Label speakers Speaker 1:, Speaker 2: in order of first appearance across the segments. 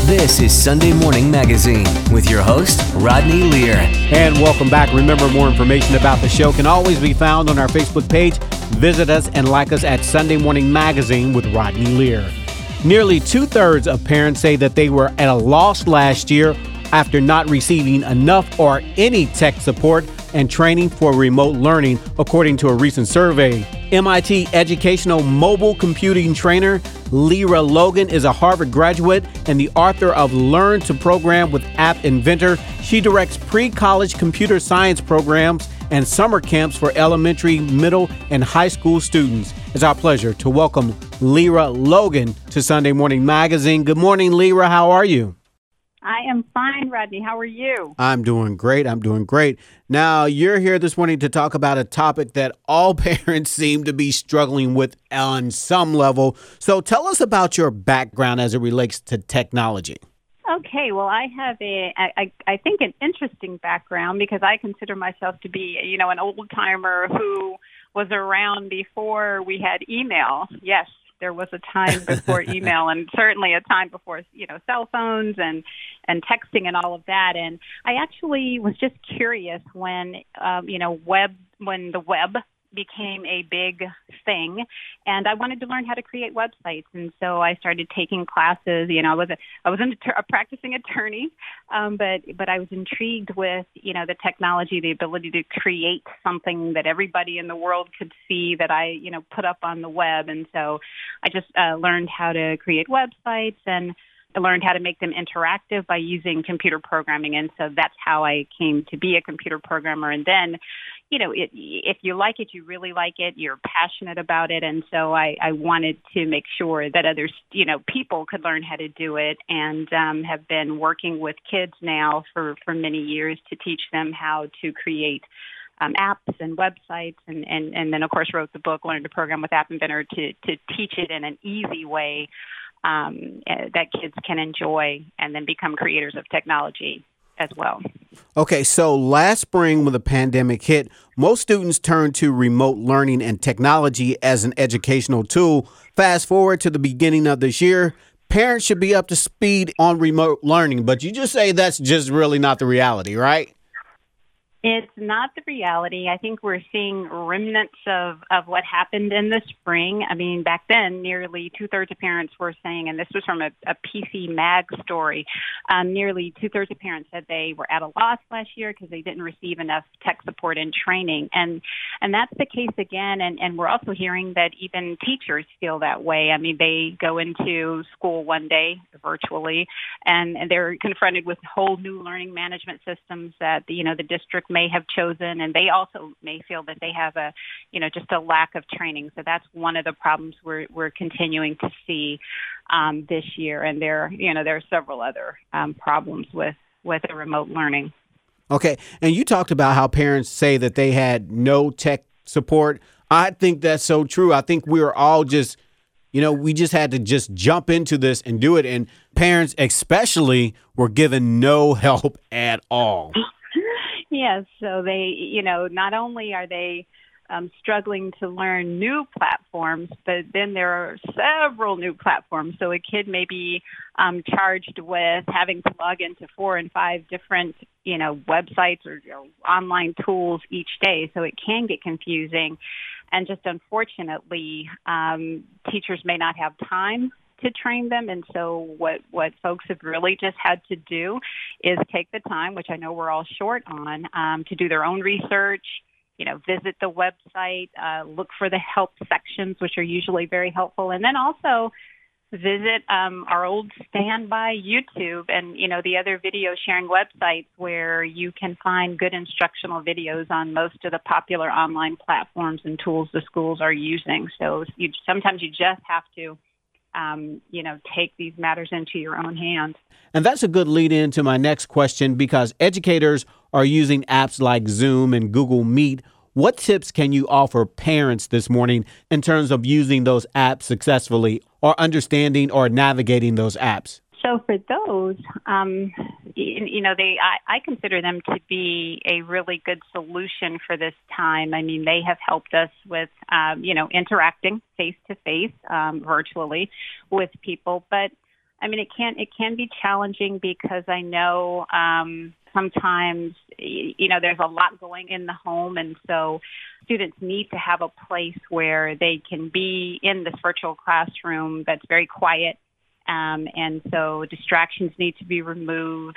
Speaker 1: This is Sunday Morning Magazine with your host, Rodney Lear.
Speaker 2: And welcome back. Remember, more information about the show can always be found on our Facebook page. Visit us and like us at Sunday Morning Magazine with Rodney Lear. Nearly 2/3 of parents say that they were at a loss last year after not receiving enough or any tech support and training for remote learning, according to a recent survey. MIT educational mobile computing trainer Lyra Logan is a Harvard graduate and the author of Learn to Program with App Inventor. She directs pre-college computer science programs and summer camps for elementary, middle, and high school students. It's our pleasure to welcome Lyra Logan to Sunday Morning Magazine. Good morning, Lyra. How are you?
Speaker 3: I am fine, Rodney. How are you?
Speaker 2: I'm doing great. Now, you're here this morning to talk about a topic that all parents seem to be struggling with on some level. So tell us about your background as it relates to technology.
Speaker 3: Okay, well, I have I think an interesting background because I consider myself to be, an old-timer who was around before we had email. Yes, there was a time before email and certainly a time before, cell phones and texting and all of that. And I actually was just curious when the web became a big thing, and I wanted to learn how to create websites. And so I started taking classes. I was a practicing attorney, but I was intrigued with the technology, the ability to create something that everybody in the world could see that I put up on the web. And so I just learned how to create websites, and I learned how to make them interactive by using computer programming. And so that's how I came to be a computer programmer. And then, if you like it, you really like it, you're passionate about it. And so I wanted to make sure that others, people could learn how to do it, and have been working with kids now for many years to teach them how to create apps and websites, and then, of course, wrote the book, Learn to Program with App Inventor, to teach it in an easy way that kids can enjoy and then become creators of technology as well.
Speaker 2: Okay, so last spring when the pandemic hit, most students turned to remote learning and technology as an educational tool. Fast forward to the beginning of this year, parents should be up to speed on remote learning, but you just say that's just really not the reality, right?
Speaker 3: It's not the reality. I think we're seeing remnants of what happened in the spring. I mean, back then, nearly 2/3 of parents were saying, and this was from a PC Mag story, nearly 2/3 of parents said they were at a loss last year because they didn't receive enough tech support and training. And that's the case again. And we're also hearing that even teachers feel that way. I mean, they go into school one day virtually, and they're confronted with whole new learning management systems that, the district may have chosen, and they also may feel that they have just a lack of training. So that's one of the problems we're continuing to see this year. And there are several other problems with the remote learning.
Speaker 2: Okay, and you talked about how parents say that they had no tech support. I think that's so true. I think we were all just, we just had to just jump into this and do it. And parents especially were given no help at all.
Speaker 3: Yes, so they, not only are they struggling to learn new platforms, but then there are several new platforms. So a kid may be charged with having to log into 4 and 5 different, websites or online tools each day. So it can get confusing. And just unfortunately, teachers may not have time to train them. And so what folks have really just had to do is take the time, which I know we're all short on, to do their own research, visit the website, look for the help sections, which are usually very helpful. And then also visit our old standby YouTube and, the other video sharing websites where you can find good instructional videos on most of the popular online platforms and tools the schools are using. So sometimes you just have to take these matters into your own hands.
Speaker 2: And that's a good lead into my next question, because educators are using apps like Zoom and Google Meet. What tips can you offer parents this morning in terms of using those apps successfully, or understanding or navigating those apps?
Speaker 3: So for those, I consider them to be a really good solution for this time. I mean, they have helped us with, interacting face-to-face virtually with people. But I mean, it can be challenging because I know sometimes, there's a lot going in the home, and so students need to have a place where they can be in this virtual classroom that's very quiet, and so distractions need to be removed.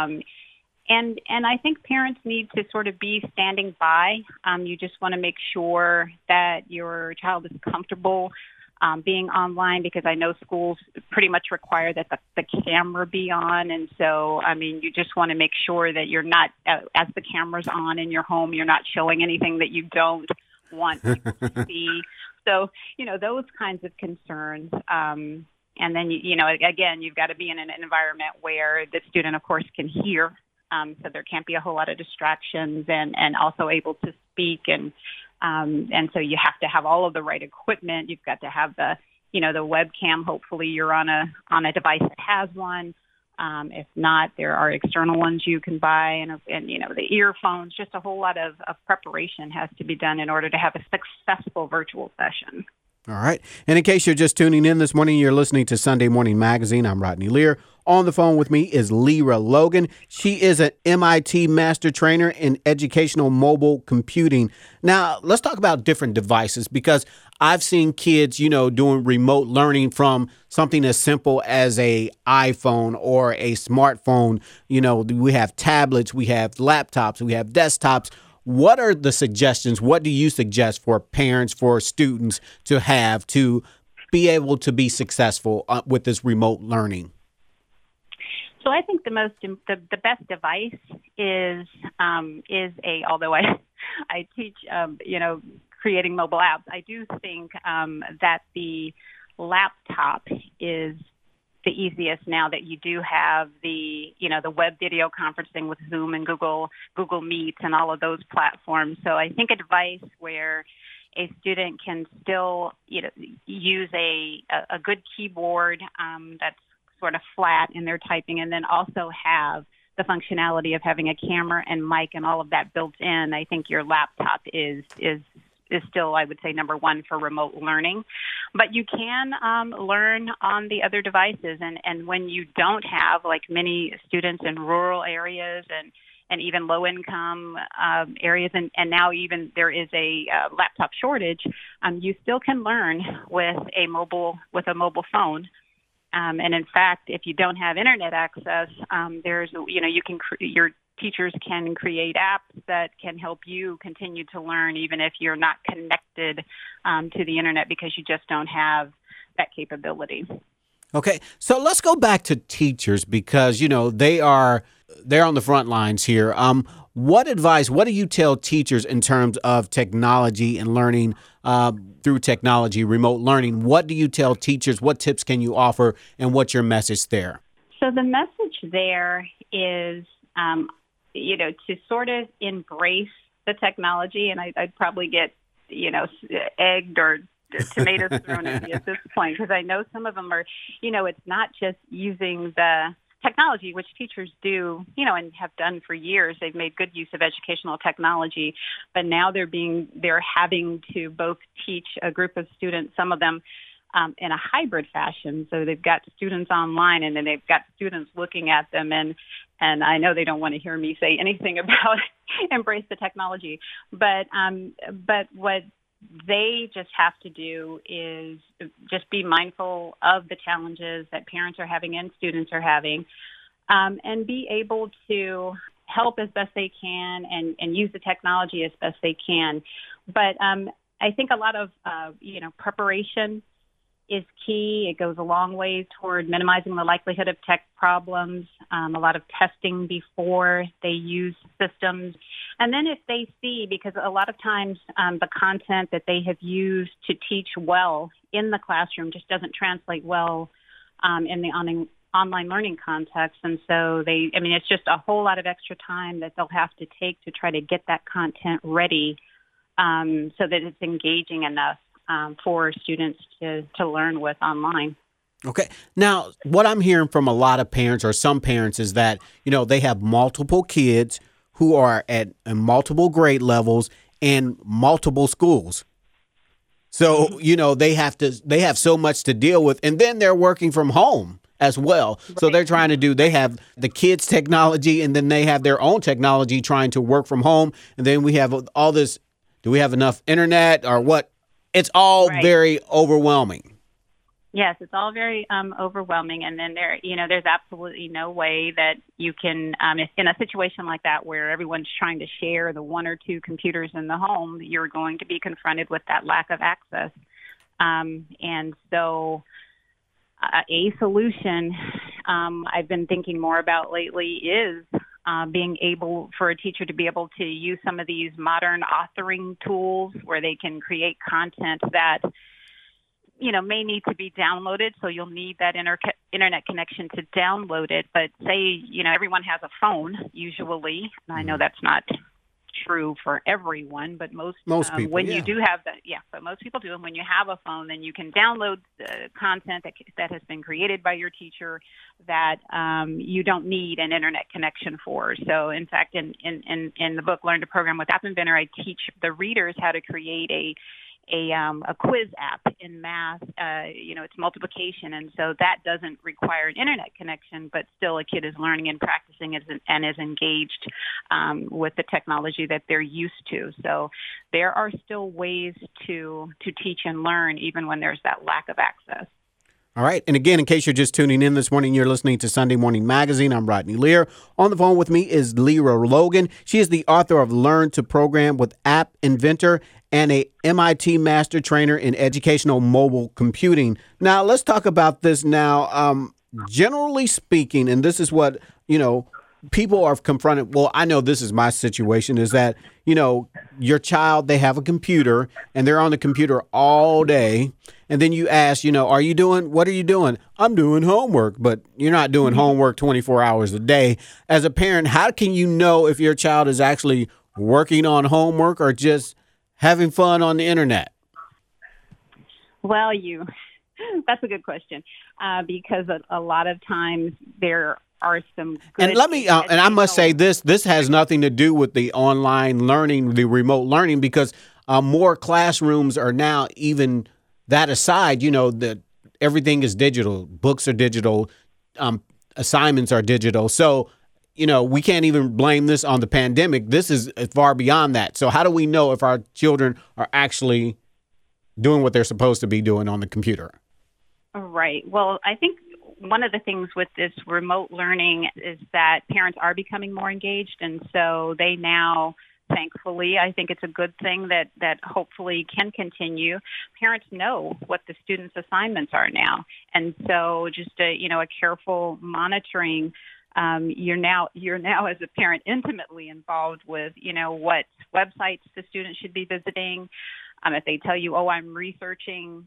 Speaker 3: And I think parents need to sort of be standing by. You just want to make sure that your child is comfortable being online, because I know schools pretty much require that the camera be on. And so, I mean, you just want to make sure that you're not, as the camera's on in your home, you're not showing anything that you don't want people to see. So, those kinds of concerns. And then, again, you've got to be in an environment where the student, of course, can hear. So there can't be a whole lot of distractions, and also able to speak. And so you have to have all of the right equipment. You've got to have the webcam. Hopefully you're on a device that has one. If not, there are external ones you can buy, and the earphones. Just a whole lot of preparation has to be done in order to have a successful virtual session.
Speaker 2: All right. And in case you're just tuning in this morning, you're listening to Sunday Morning Magazine. I'm Rodney Lear. On the phone with me is Lyra Logan. She is an MIT master trainer in educational mobile computing. Now, let's talk about different devices, because I've seen kids, doing remote learning from something as simple as a iPhone or a smartphone. We have tablets, we have laptops, we have desktops. What are the suggestions? What do you suggest for parents, for students to have to be able to be successful with this remote learning?
Speaker 3: So I think the best device is although I teach creating mobile apps, I do think that the laptop is the easiest now that you do have the web video conferencing with Zoom and Google Meet and all of those platforms. So I think a device where a student can still use a good keyboard that's sort of flat in their typing, and then also have the functionality of having a camera and mic and all of that built in. I think your laptop is still, I would say, number one for remote learning. But you can learn on the other devices. And when you don't have, like many students in rural areas and even low-income areas, and now even there is a laptop shortage, you still can learn with a mobile phone. And in fact, if you don't have internet access, your teachers can create apps that can help you continue to learn, even if you're not connected to the internet, because you just don't have that capability.
Speaker 2: Okay, so let's go back to teachers, because they're on the front lines here. What do you tell teachers in terms of technology and learning through technology, remote learning? What do you tell teachers? What tips can you offer, and what's your message there?
Speaker 3: So the message there is, to sort of embrace the technology, and I'd probably get, egged or tomatoes thrown at me at this point, because I know some of them are, it's not just using the technology, which teachers do, and have done for years. They've made good use of educational technology, but now they're having to both teach a group of students, some of them in a hybrid fashion. So they've got students online, and then they've got students looking at them, and I know they don't want to hear me say anything about embrace the technology, but what they just have to do is just be mindful of the challenges that parents are having and students are having, and be able to help as best they can and use the technology as best they can. But I think a lot of, preparation is key. It goes a long way toward minimizing the likelihood of tech problems, a lot of testing before they use systems. And then if they see, because a lot of times the content that they have used to teach well in the classroom just doesn't translate well in the online learning context. And so it's just a whole lot of extra time that they'll have to take to try to get that content ready so that it's engaging enough for students to learn with online.
Speaker 2: Okay. Now, what I'm hearing from a lot of parents, or some parents, is that, they have multiple kids who are at multiple grade levels and multiple schools. So, they have so much to deal with, and then they're working from home as well. So they're trying to they have the kids' technology, and then they have their own technology trying to work from home. And then we have all this. Do we have enough internet or what? It's all very overwhelming.
Speaker 3: Yes, it's all very overwhelming, and then there's absolutely no way that you can, if in a situation like that where everyone's trying to share the one or two computers in the home, you're going to be confronted with that lack of access. And so, a solution I've been thinking more about lately is being able for a teacher to be able to use some of these modern authoring tools where they can create content that may need to be downloaded. So you'll need that internet connection to download it. But say, everyone has a phone usually. And I know that's not true for everyone, but most people, when you do have that, but most people do. And when you have a phone, then you can download the content that has been created by your teacher that you don't need an internet connection for. So in fact, in the book, Learn to Program with App Inventor, I teach the readers how to create a quiz app in math. It's multiplication, and so that doesn't require an internet connection, but still a kid is learning and practicing and is engaged with the technology that they're used to. So there are still ways to teach and learn even when there's that lack of access.
Speaker 2: All right. And again, in case you're just tuning in this morning, you're listening to Sunday Morning Magazine. I'm Rodney Lear. On the phone with me is Lyra Logan. She is the author of Learn to Program with App Inventor and a MIT Master Trainer in Educational Mobile Computing. Now, let's talk about this now. Generally speaking, and this is what, people are confronted. Well, I know this is my situation, is that, your child, they have a computer and they're on the computer all day. And then you ask, what are you doing? I'm doing homework, but you're not doing homework 24 hours a day. As a parent, how can you know if your child is actually working on homework or just having fun on the internet?
Speaker 3: Well, that's a good question, because a lot of times there are some good.
Speaker 2: And and I must say this has nothing to do with the online learning, the remote learning, because more classrooms are now, even that aside, that everything is digital. Books are digital. Assignments are digital. So, we can't even blame this on the pandemic. This is far beyond that. So how do we know if our children are actually doing what they're supposed to be doing on the computer?
Speaker 3: Right. Well, I think one of the things with this remote learning is that parents are becoming more engaged. And so they now, thankfully, I think it's a good thing that hopefully can continue. Parents know what the students' assignments are now. And so just a careful monitoring. You're now as a parent intimately involved with, what websites the student should be visiting. If they tell you, I'm researching,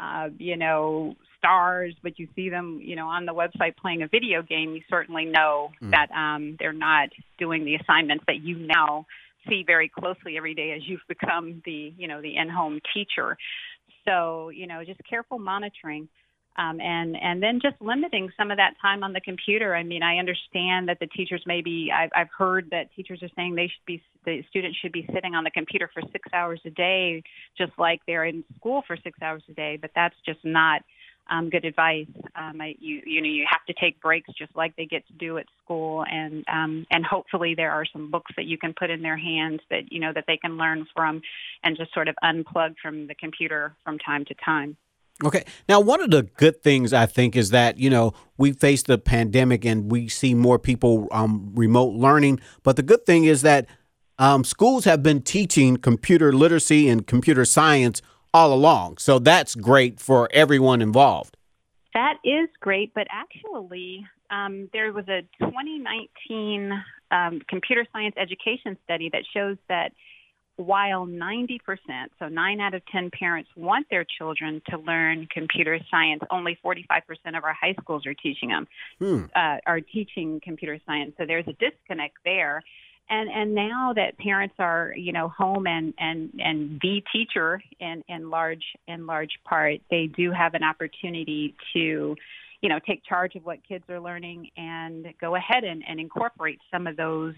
Speaker 3: stars, but you see them, on the website playing a video game, you certainly know that they're not doing the assignments that you now see very closely every day as you've become the in-home teacher. So, just careful monitoring. And then just limiting some of that time on the computer. I mean, I understand that the teachers I've heard that teachers are saying the students should be sitting on the computer for 6 hours a day, just like they're in school for 6 hours a day, but that's just not good advice. You have to take breaks just like they get to do at school, and hopefully there are some books that you can put in their hands that that they can learn from, and just sort of unplug from the computer from time to time.
Speaker 2: Okay. Now, one of the good things I think is that, we face the pandemic and we see more people remote learning. But the good thing is that schools have been teaching computer literacy and computer science all along. So that's great for everyone involved.
Speaker 3: That is great. But actually, there was a 2019 computer science education study that shows that while 90%, so 9 out of 10 parents want their children to learn computer science, only 45% of our high schools are teaching them, are teaching computer science. So there's a disconnect there. And now that parents are, home and the teacher in large part, they do have an opportunity to, take charge of what kids are learning and go ahead and incorporate some of those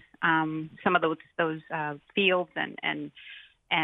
Speaker 3: fields and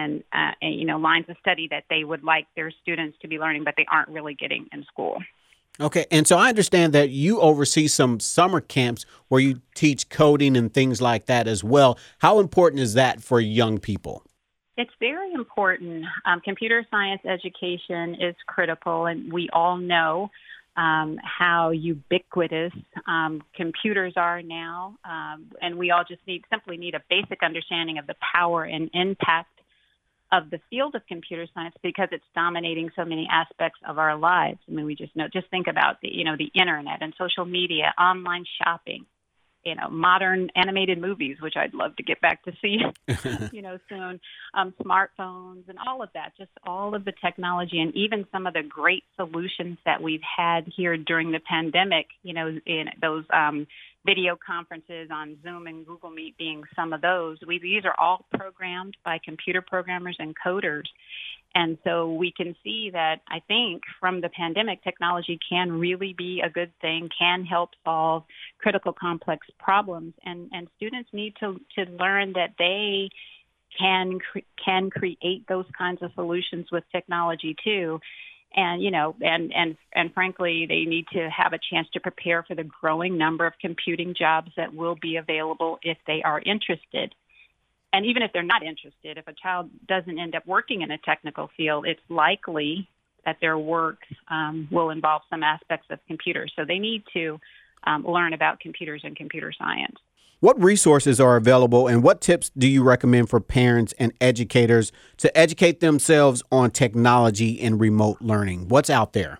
Speaker 3: lines of study that they would like their students to be learning, but they aren't really getting in school.
Speaker 2: Okay, and so I understand that you oversee some summer camps where you teach coding and things like that as well. How important is that for young people?
Speaker 3: It's very important. Computer science education is critical, and we all know how ubiquitous computers are now, and we all just simply need a basic understanding of the power and impact of the field of computer science because it's dominating so many aspects of our lives. I mean, just think about the internet and social media, online shopping, modern animated movies, which I'd love to get back to see, soon, smartphones and all of that, just all of the technology and even some of the great solutions that we've had here during the pandemic, in those video conferences on Zoom and Google Meet being some of those. These are all programmed by computer programmers and coders. And so we can see that I think from the pandemic, technology can really be a good thing, can help solve critical complex problems. And students need to learn that they can create those kinds of solutions with technology too. And, and frankly, they need to have a chance to prepare for the growing number of computing jobs that will be available if they are interested. And even if they're not interested, if a child doesn't end up working in a technical field, it's likely that their work will involve some aspects of computers. So they need to learn about computers and computer science.
Speaker 2: What resources are available and what tips do you recommend for parents and educators to educate themselves on technology and remote learning? What's out there?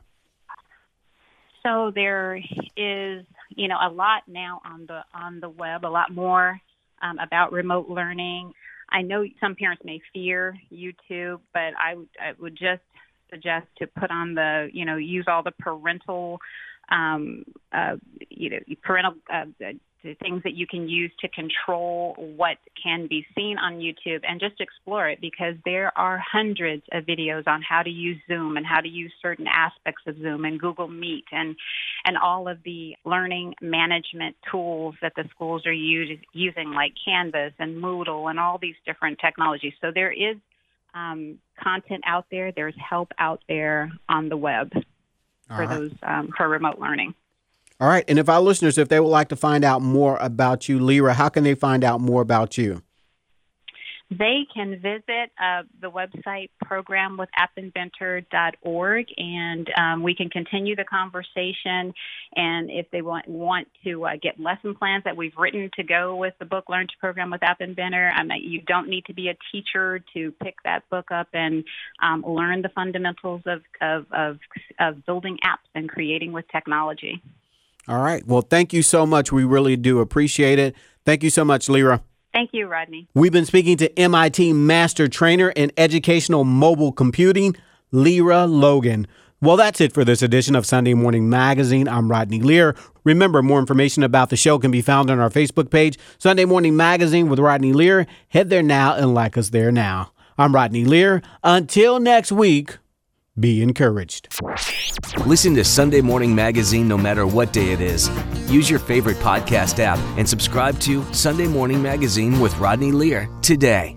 Speaker 3: So there is, a lot now on the web, a lot more about remote learning. I know some parents may fear YouTube, but I would just suggest to put on use all the parental things that you can use to control what can be seen on YouTube and just explore it because there are hundreds of videos on how to use Zoom and how to use certain aspects of Zoom and Google Meet and all of the learning management tools that the schools are using like Canvas and Moodle and all these different technologies. So there is content out there. There's help out there on the web for remote learning.
Speaker 2: All right. And if our listeners, if they would like to find out more about you, Lyra, how can they find out more about you?
Speaker 3: They can visit the website programwithAppInventor.org, and we can continue the conversation. And if they want to get lesson plans that we've written to go with the book, Learn to Program with App Inventor, you don't need to be a teacher to pick that book up and learn the fundamentals of building apps and creating with technology.
Speaker 2: All right. Well, thank you so much. We really do appreciate it. Thank you so much, Lyra.
Speaker 3: Thank you, Rodney.
Speaker 2: We've been speaking to MIT Master Trainer in Educational Mobile Computing, Lyra Logan. Well, that's it for this edition of Sunday Morning Magazine. I'm Rodney Lear. Remember, more information about the show can be found on our Facebook page, Sunday Morning Magazine with Rodney Lear. Head there now and like us there now. I'm Rodney Lear. Until next week, be encouraged.
Speaker 1: Listen to Sunday Morning Magazine no matter what day it is. Use your favorite podcast app and subscribe to Sunday Morning Magazine with Rodney Lear today.